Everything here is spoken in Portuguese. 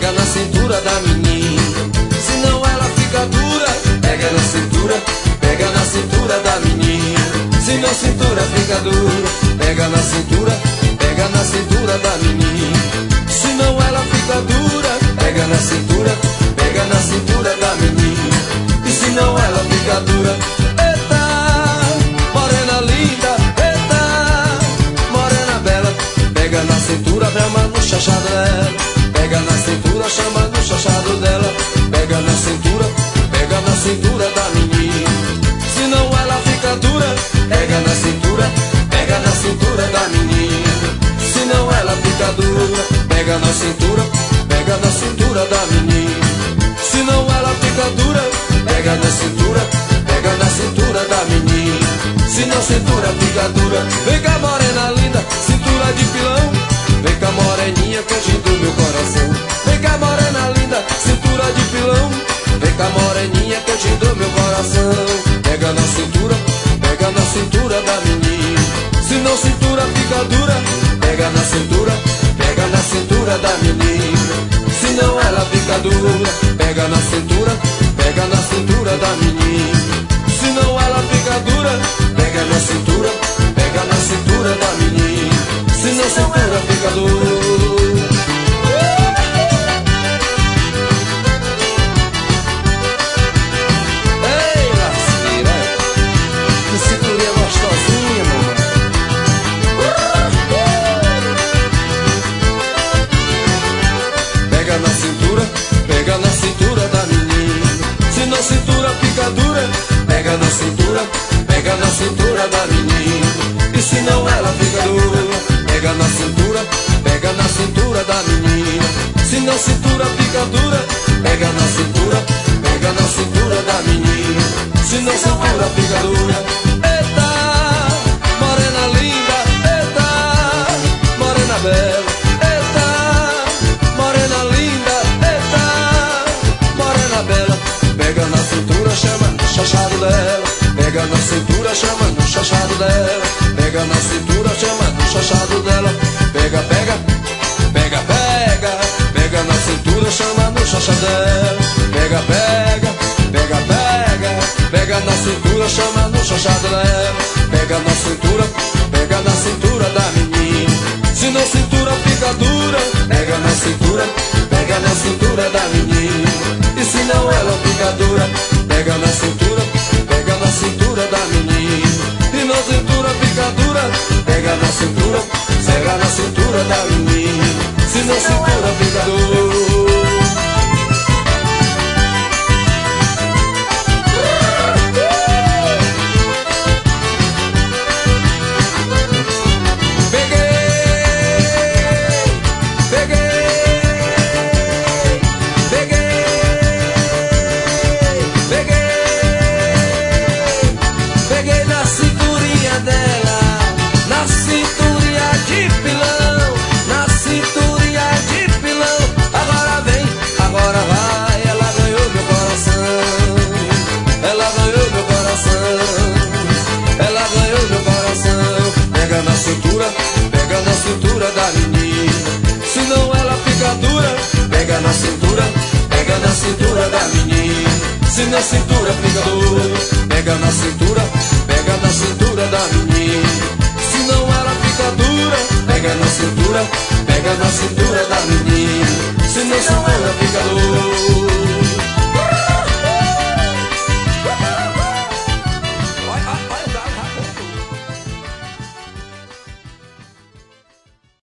pega na cintura da menina. Senão ela fica dura, pega na cintura, pega na cintura da menina. Senão a cintura fica dura, pega na cintura, pega na cintura da menina. Senão ela fica dura, pega na cintura, pega na cintura da menina. E senão ela fica dura. Eita, morena linda, eita, morena bela. Pega na cintura, chama no chachado dela. Pega na cintura, chama no chachado dela. Pega na cintura da menina. Senão ela fica dura, pega na cintura da menina. Senão ela fica dura, pega na cintura da menina. Senão ela fica dura, pega na cintura da menina. Senão a cintura fica dura. Vem cá, morena linda, cintura de pilão. Vem cá, moreninha, quentinho do meu coração. Vem cá, morena linda, cintura de pilão. Vem cá, moreninha, quentinho do meu coração. Pega na cintura da menina. Senão a cintura fica dura, pega na cintura da menina. Senão ela fica dura, pega na cintura da menina. Senão ela fica dura, pega na cintura da menina. Senão a cintura fica dura. Ei, lasqueira, que cinturinha gostosinha, mamãe. Pega na cintura da menina. Senão a cintura fica dura, pega na cintura da menina. E senão ela fica dura, pega na cintura da menina. Senão a cintura fica dura, pega na cintura da menina. Senão a cintura fica dura. Eita, morena linda, eita, morena bela. Eita, morena linda, eita, morena bela. Pega na cintura, chama no chachado dela. Pega na cintura, chama no chachado dela. Pega na cintura, chama no chachado dela. Pega, pega, pega, pega. Pega na cintura, chama no chachado dela. Pega, pega, pega, pega. Pega na cintura, chama no chachado dela. Pega na cintura da menina. Senão a cintura fica dura, pega na cintura da menina. E senão ela fica dura, pega na cintura da menina. E na cintura fica dura, pega na cintura da menina. Se na cintura fica dura. Pega na cintura da menina. Senão ela fica dura, pega na cintura da menina. Se na cintura fica dura, pega na cintura da menina.